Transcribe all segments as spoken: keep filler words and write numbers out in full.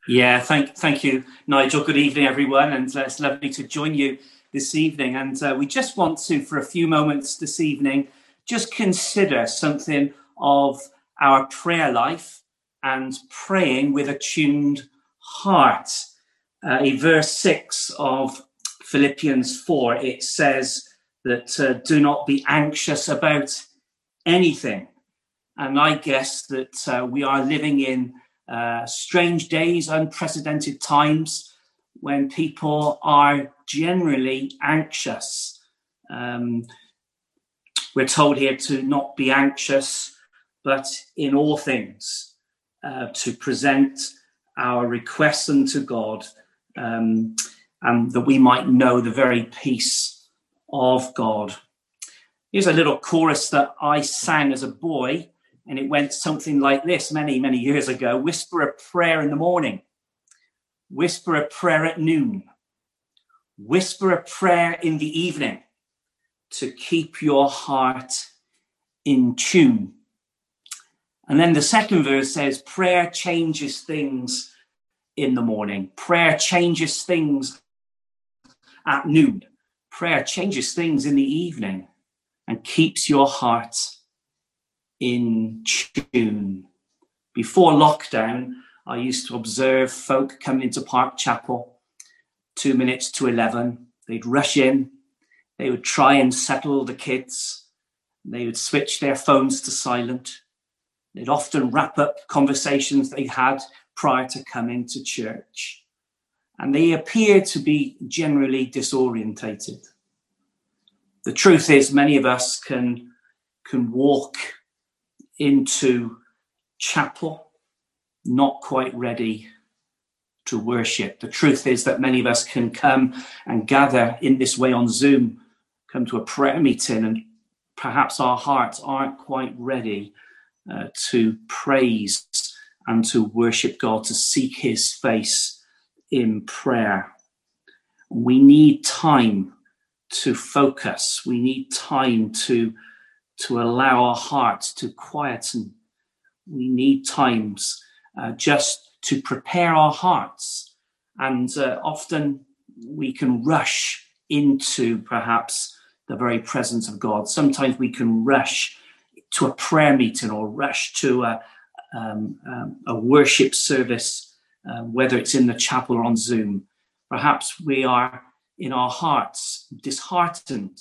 Yeah, thank thank you, Nigel. Good evening, everyone, and uh, it's lovely to join you this evening. And uh, we just want to, for a few moments this evening, just consider something of our prayer life and praying with a tuned heart. Uh, in verse six of Philippians four, it says that uh, do not be anxious about anything. And I guess that uh, we are living in uh, strange days, unprecedented times when people are generally anxious. Um, we're told here to not be anxious, but in all things, uh, to present our requests unto God, um, and that we might know the very peace of God. Here's a little chorus that I sang as a boy, and it went something like this many, many years ago. Whisper a prayer in the morning. Whisper a prayer at noon. Whisper a prayer in the evening to keep your heart in tune. And then the second verse says, prayer changes things in the morning. Prayer changes things at noon. Prayer changes things in the evening and keeps your heart in tune. Before lockdown, I used to observe folk coming into Park Chapel, two minutes to eleven. They'd rush in. They would try and settle the kids. They would switch their phones to silent. They'd often wrap up conversations they had prior to coming to church. And they appeared to be generally disorientated. The truth is, many of us can, can walk into chapel not quite ready to worship. The truth is that many of us can come and gather in this way on Zoom, come to a prayer meeting, and perhaps our hearts aren't quite ready uh, to praise and to worship God, to seek his face in prayer. We need time to focus. We need time to to allow our hearts to quieten. We need times uh, just to prepare our hearts. And uh, often we can rush into perhaps the very presence of God. Sometimes we can rush to a prayer meeting or rush to a, um, um, a worship service, uh, whether it's in the chapel or on Zoom. Perhaps we are in our hearts disheartened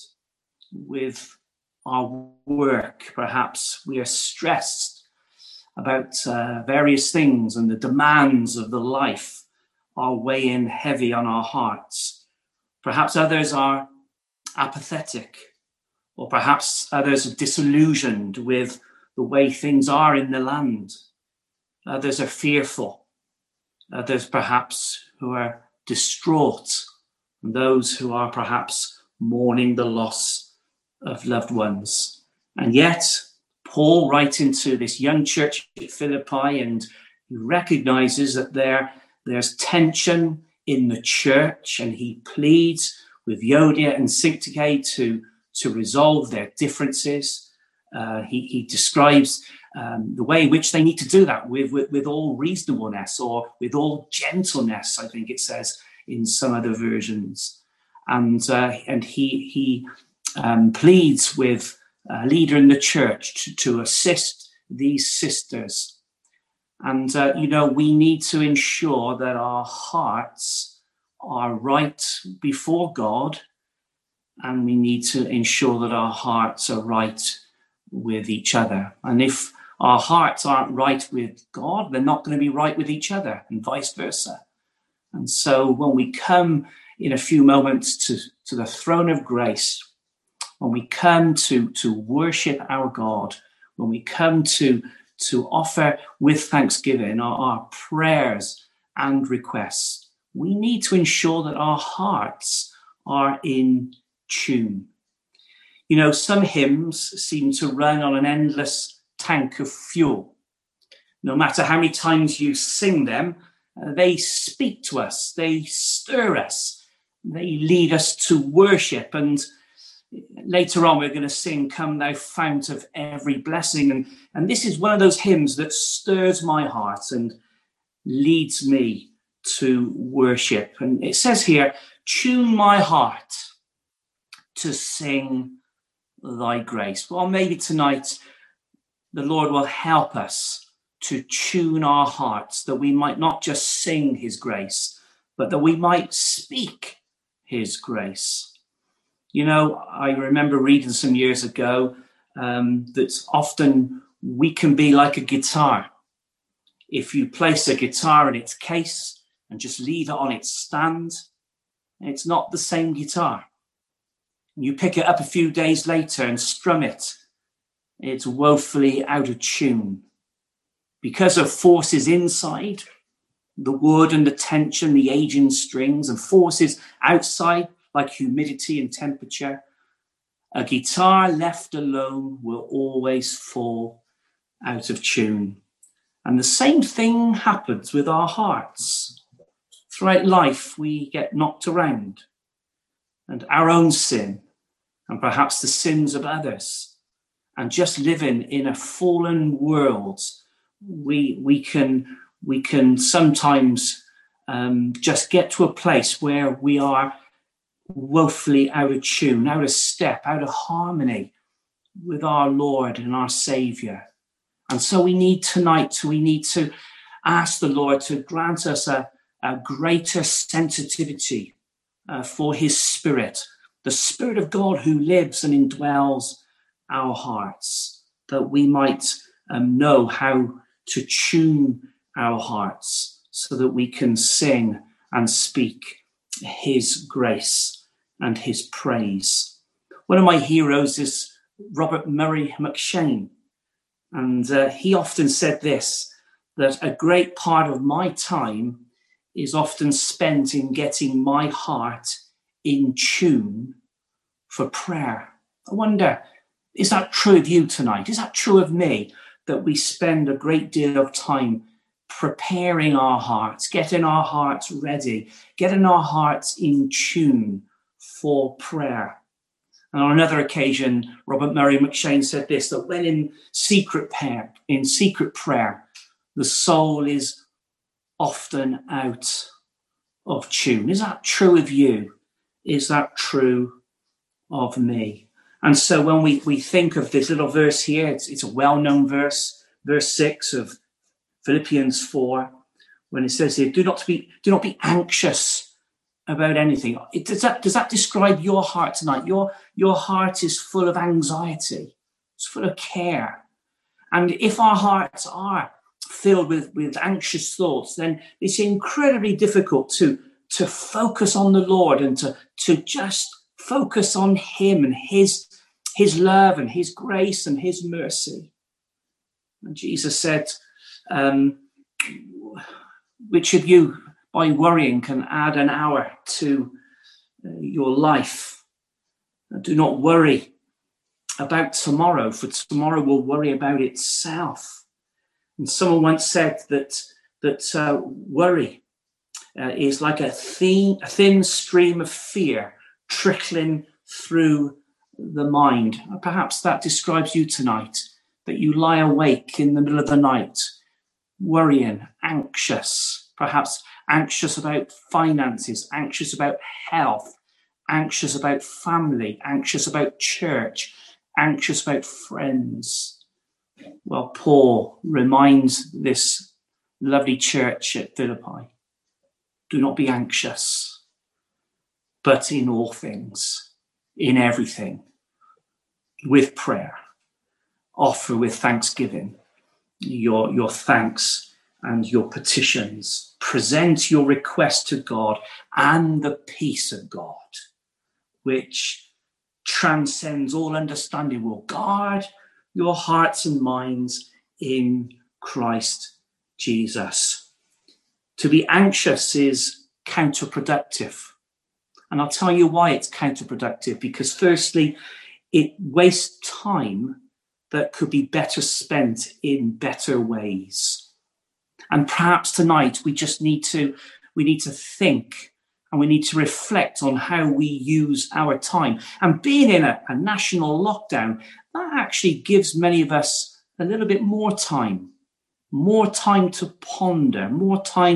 with our work. Perhaps we are stressed about uh, various things, and the demands of the life are weighing heavy on our hearts. Perhaps others are apathetic, or perhaps others are disillusioned with the way things are in the land. Others are fearful. Others perhaps who are distraught, and those who are perhaps mourning the loss of loved ones. And yet, Paul, writing to this young church at Philippi, and he recognizes that there, there's tension in the church, and he pleads with Euodia and Syntyche to, to resolve their differences. Uh, he, he describes um, the way in which they need to do that with, with, with all reasonableness, or with all gentleness, I think it says in some other versions. And uh, and he he um, pleads with a leader in the church to, to assist these sisters. And, uh, you know, we need to ensure that our hearts are right before God, and we need to ensure that our hearts are right with each other. And if our hearts aren't right with God, they're not going to be right with each other, and vice versa. And so when we come in a few moments to, to the throne of grace, when we come to, to worship our God, when we come to, to offer with thanksgiving our, our prayers and requests, we need to ensure that our hearts are in tune. You know, some hymns seem to run on an endless tank of fuel. No matter how many times you sing them, uh, they speak to us, they stir us, they lead us to worship. And later on, we're going to sing, Come Thou Fount of Every Blessing. And, and this is one of those hymns that stirs my heart and leads me to worship. And it says here, tune my heart to sing thy grace. Well, maybe tonight the Lord will help us to tune our hearts, that we might not just sing his grace, but that we might speak his grace. You know, I remember reading some years ago um, that often we can be like a guitar. If you place a guitar in its case and just leave it on its stand, it's not the same guitar. You pick it up a few days later and strum it, it's woefully out of tune. Because of forces inside, the wood and the tension, the aging strings, and forces outside, like humidity and temperature, a guitar left alone will always fall out of tune. And the same thing happens with our hearts. Throughout life, we get knocked around, and our own sin, and perhaps the sins of others, and just living in a fallen world, we we can we can sometimes um, just get to a place where we are woefully out of tune, out of step, out of harmony with our Lord and our Saviour. And so we need tonight, we need to ask the Lord to grant us a, a greater sensitivity uh, for his Spirit, the Spirit of God who lives and indwells our hearts, that we might um, know how to tune our hearts so that we can sing and speak his grace and his praise. One of my heroes is Robert Murray M'Cheyne, and uh, he often said this, that a great part of my time is often spent in getting my heart in tune for prayer. I wonder, is that true of you tonight? Is that true of me, that we spend a great deal of time preparing our hearts, getting our hearts ready, getting our hearts in tune for prayer? And on another occasion, Robert Murray M'Cheyne said this, that when in secret prayer, in secret prayer, the soul is often out of tune. Is that true of you? Is that true of me? And so when we, we think of this little verse here, it's, it's a well-known verse, verse six of Philippians four, when it says here, do not be, do not be anxious about anything. It, does that, does that describe your heart tonight? Your, your heart is full of anxiety. It's full of care. And if our hearts are filled with, with anxious thoughts, then it's incredibly difficult to, to focus on the Lord and to, to just focus on him and his, his love and his grace and his mercy. And Jesus said, um, which of you by worrying can add an hour to uh, your life? Do not worry about tomorrow, for tomorrow will worry about itself. And someone once said that that uh, worry uh, is like a thin, a thin stream of fear trickling through the mind. Perhaps that describes you tonight, that you lie awake in the middle of the night, worrying, anxious, perhaps anxious about finances, anxious about health, anxious about family, anxious about church, anxious about friends. Well, Paul reminds this lovely church at Philippi, do not be anxious, but in all things, in everything, with prayer, offer with thanksgiving your, your thanks and your petitions. Present your request to God, and the peace of God, which transcends all understanding, will guard your hearts and minds in Christ Jesus. To be anxious is counterproductive. And I'll tell you why it's counterproductive. Because firstly, it wastes time that could be better spent in better ways. And perhaps tonight we just need to, we need to think and we need to reflect on how we use our time. And being in a, a national lockdown, that actually gives many of us a little bit more time, more time to ponder, more time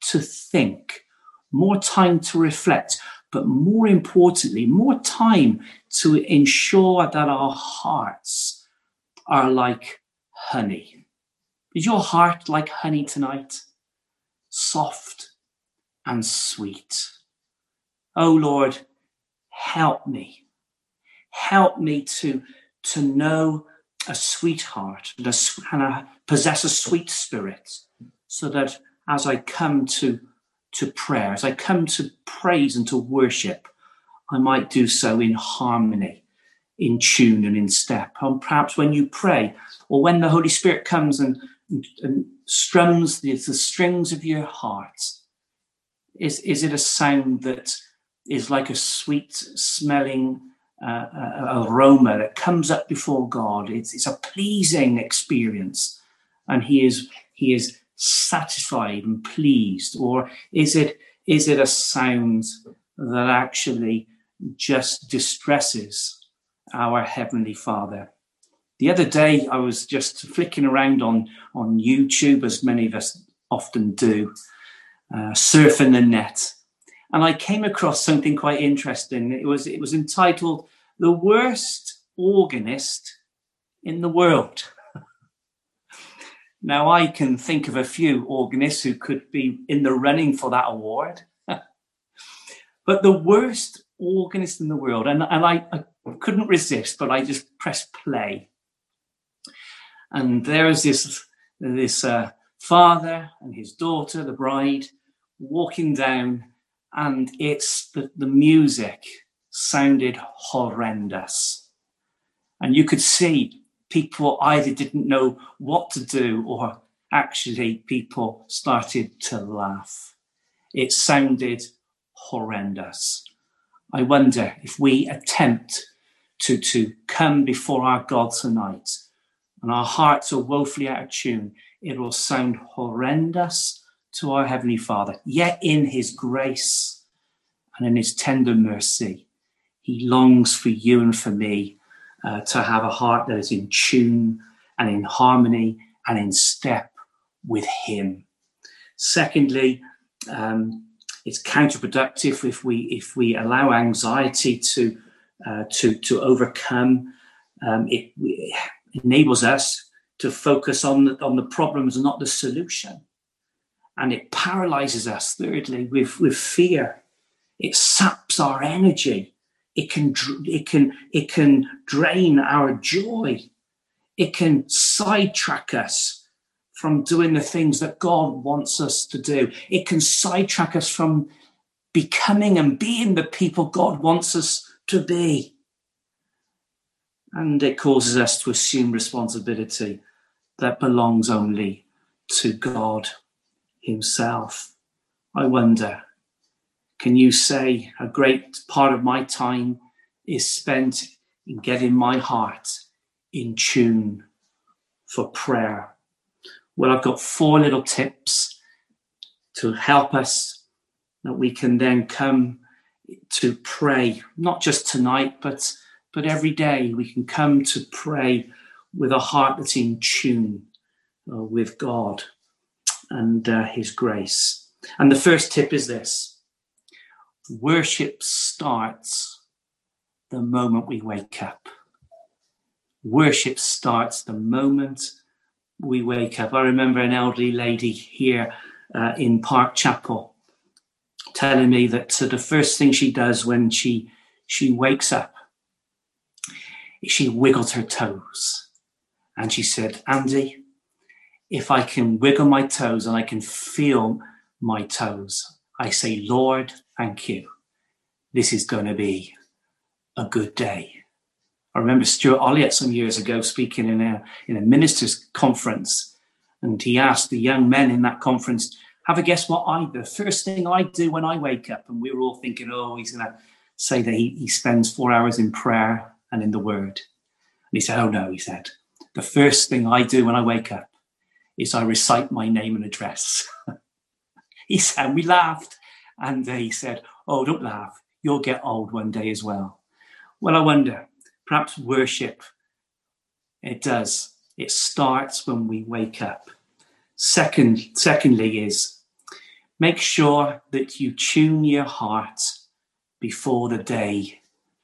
to think, more time to reflect, but more importantly, more time to ensure that our hearts are like honey. Is your heart like honey tonight? Soft and sweet. Oh Lord, help me. Help me to, to know a sweet heart and, a, and a, possess a sweet spirit, so that as I come to, to prayer, as I come to praise and to worship, I might do so in harmony, in tune and in step. And perhaps when you pray, or when the Holy Spirit comes and, and, and strums the, the strings of your heart, is, is it a sound that is like a sweet smelling uh, uh, aroma that comes up before God? It's, it's a pleasing experience, and he is he is satisfied and pleased. Or is it is it a sound that actually just distresses our Heavenly Father? The other day I was just flicking around on on YouTube, as many of us often do, uh, surfing the net, and I came across something quite interesting. It was it was entitled "The Worst Organist in the World." Now, I can think of a few organists who could be in the running for that award. But the worst organist in the world, and, and I, I couldn't resist, but I just pressed play. And there is this, this uh, father and his daughter, the bride, walking down, and it's the, the music sounded horrendous. And you could see people either didn't know what to do, or actually people started to laugh. It sounded horrendous. I wonder if we attempt to, to come before our God tonight and our hearts are woefully out of tune, it will sound horrendous to our Heavenly Father. Yet in his grace and in his tender mercy, he longs for you and for me Uh, to have a heart that is in tune and in harmony and in step with him. Secondly, um, it's counterproductive if we if we allow anxiety to uh, to to overcome. Um, it, it enables us to focus on the, on the problems and not the solution, and it paralyzes us. Thirdly, with with fear, it saps our energy. It can, it can, it can drain our joy. It can sidetrack us from doing the things that God wants us to do. It can sidetrack us from becoming and being the people God wants us to be. And it causes us to assume responsibility that belongs only to God himself. I wonder, can you say a great part of my time is spent in getting my heart in tune for prayer? Well, I've got four little tips to help us, that we can then come to pray, not just tonight, but, but every day. We can come to pray with a heart that's in tune uh, with God and uh, his grace. And the first tip is this: worship starts the moment we wake up. Worship starts the moment we wake up. I remember an elderly lady here uh, in Park Chapel telling me that uh, the first thing she does when she she wakes up is she wiggles her toes. And she said, "Andy, if I can wiggle my toes and I can feel my toes, I say, Lord, thank you. This is going to be a good day." I remember Stuart Olliott some years ago speaking in a, in a ministers' conference, and he asked the young men in that conference, have a guess what I do, the first thing I do when I wake up. And we were all thinking, oh, he's going to say that he, he spends four hours in prayer and in the word. And he said, oh no, he said, the first thing I do when I wake up is I recite my name and address. He said, and we laughed. And he said, oh, don't laugh. You'll get old one day as well. Well, I wonder, perhaps worship, it does. It starts when we wake up. Second, secondly is, make sure that you tune your heart before the day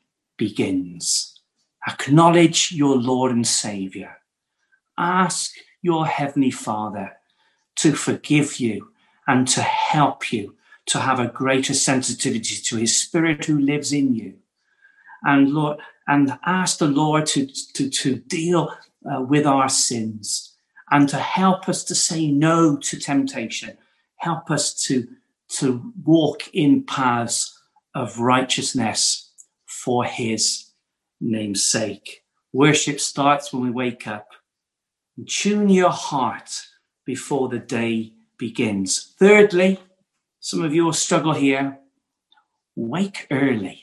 begins. Acknowledge your Lord and Saviour. Ask your Heavenly Father to forgive you and to help you to have a greater sensitivity to his Spirit who lives in you. And Lord, and ask the Lord to, to, to deal uh, with our sins and to help us to say no to temptation. Help us to, to walk in paths of righteousness for his name's sake. Worship starts when we wake up. Tune your heart before the day begins. Thirdly, some of you will struggle here. Wake early.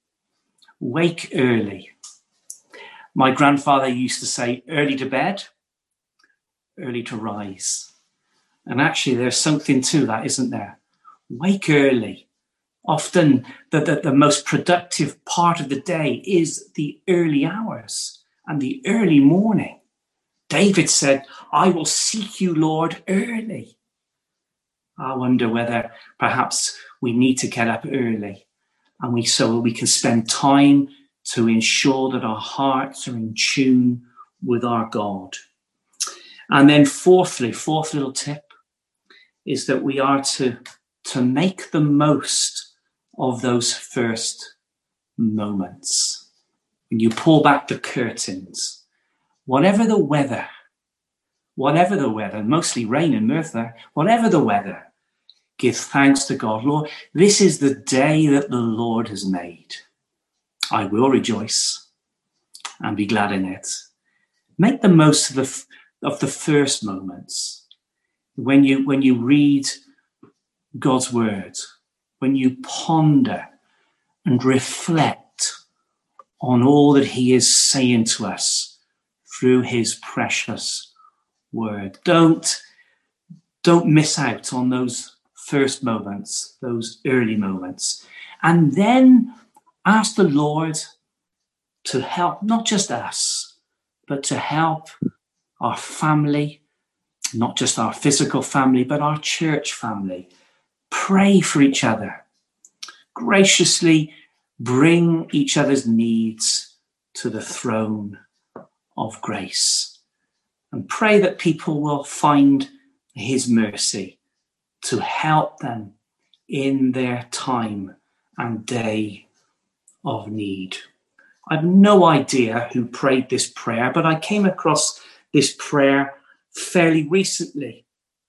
Wake early. My grandfather used to say, early to bed, early to rise. And actually, there's something to that, isn't there? Wake early. Often, the, the, the most productive part of the day is the early hours and the early morning. David said, I will seek you, Lord, early. I wonder whether perhaps we need to get up early and we so we can spend time to ensure that our hearts are in tune with our God. And then fourthly, fourth little tip is that we are to, to make the most of those first moments. When you pull back the curtains, whatever the weather, whatever the weather, mostly rain in Merthyr, whatever the weather, give thanks to God. Lord, this is the day that the Lord has made. I will rejoice and be glad in it. Make the most of the, of the first moments. When you, when you read God's word, when you ponder and reflect on all that he is saying to us through his precious word. Don't, don't miss out on those first moments, those early moments. And then ask the Lord to help not just us, but to help our family, not just our physical family, but our church family. Pray for each other. Graciously bring each other's needs to the throne of grace. And pray that people will find his mercy to help them in their time and day of need. I have no idea who prayed this prayer, but I came across this prayer fairly recently.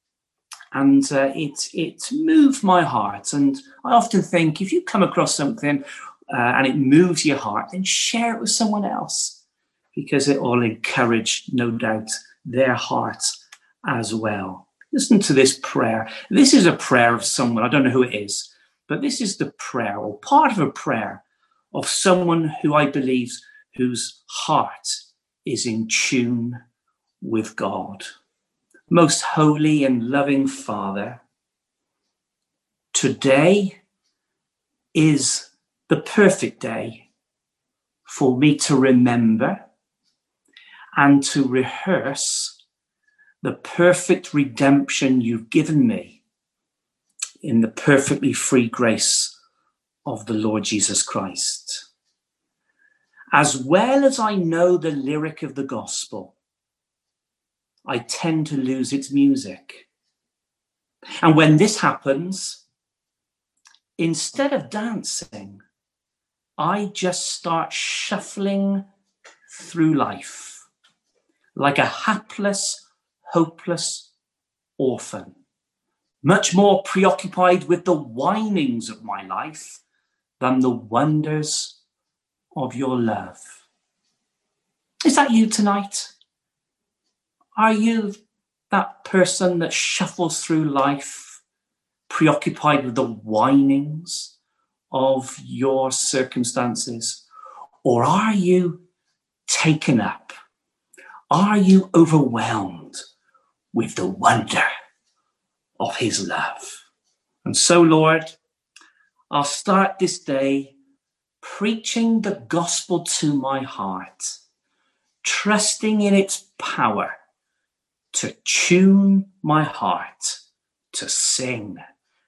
And uh, it, it moved my heart. And I often think if you come across something uh, and it moves your heart, then share it with someone else, because it will encourage, no doubt, their heart as well. Listen to this prayer. This is a prayer of someone, I don't know who it is, but this is the prayer, or part of a prayer of someone who I believe whose heart is in tune with God. Most holy and loving Father, today is the perfect day for me to remember and to rehearse the perfect redemption you've given me in the perfectly free grace of the Lord Jesus Christ. As well as I know the lyric of the gospel, I tend to lose its music. And when this happens, instead of dancing, I just start shuffling through life like a hapless, hopeless orphan, much more preoccupied with the whinings of my life than the wonders of your love. Is that you tonight? Are you that person that shuffles through life, preoccupied with the whinings of your circumstances? Or are you taken up? Are you overwhelmed with the wonder of his love? And so, Lord, I'll start this day preaching the gospel to my heart, trusting in its power to tune my heart to sing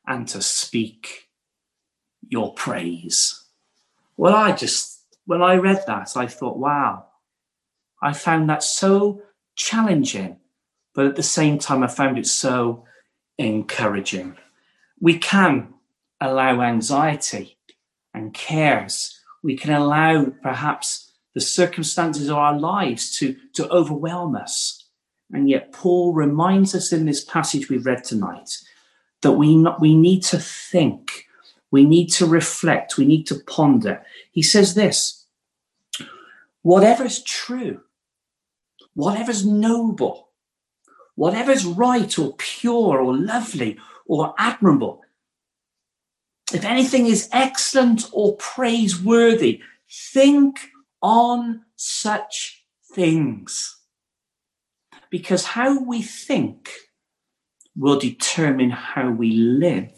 and to speak your praise. Well, I just, when I read that, I thought, wow, I found that so challenging, but at the same time, I found it so encouraging. We can allow anxiety and cares. We can allow perhaps the circumstances of our lives to, to overwhelm us. And yet Paul reminds us in this passage we've read tonight that we, not, we need to think, we need to reflect, we need to ponder. He says this, whatever's true, whatever's noble, whatever's right or pure or lovely or admirable, if anything is excellent or praiseworthy, think on such things. Because how we think will determine how we live.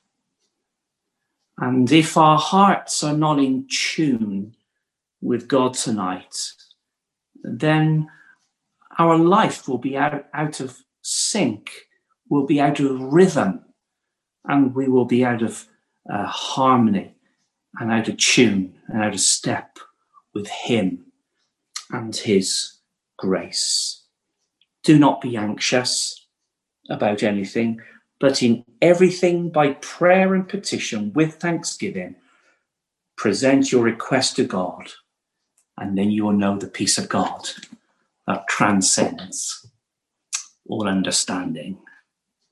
And if our hearts are not in tune with God tonight, then our life will be out, out of sync, will be out of rhythm, and we will be out of uh, harmony and out of tune and out of step with him and his grace. Do not be anxious about anything, but in everything by prayer and petition with thanksgiving, present your request to God, and then you will know the peace of God that transcends all understanding.